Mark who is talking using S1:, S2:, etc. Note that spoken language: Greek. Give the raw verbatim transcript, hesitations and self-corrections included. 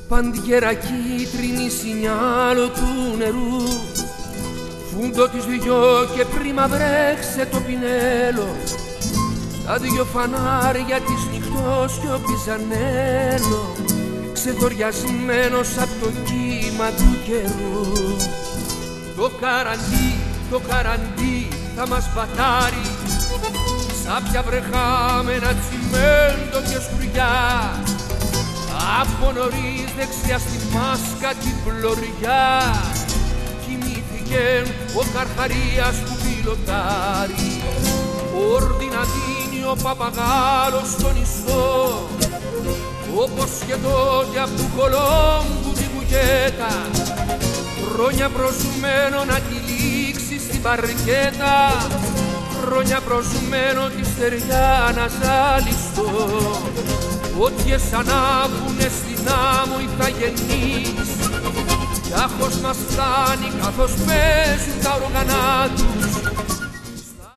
S1: Παντιέρα κίτρινη σινιάλο του νερού, φούντο της δυο και πρίμα βρέξε το πινέλο, τα δυο φανάρια της νυχτός και ο πιζανέλο, ξεδοριασμένος απ' το κύμα του καιρού. Το καραντί, το καραντί θα μας πατάρει, σάπια βρεχάμενα τσιμέντο και σκουριά. Από νωρίς δεξιά στη μάσκα την πλωριά κοιμήθηκε ο Καρχαρίας που πιλωτάρει. Όρδι να δίνει ο παπαγάλος στον ιστό, όπως και τότε απ' του Κολόμπου την κουκέτα, χρόνια προσμένο να τη λήξει στην παρκέτα, χρόνια προσμένο τη στεριά να ζαλιστώ. Φώτιες ανάβουνε στην άμμο οι θαγενείς, κι άχος μας φτάνει καθώς παίζουν τα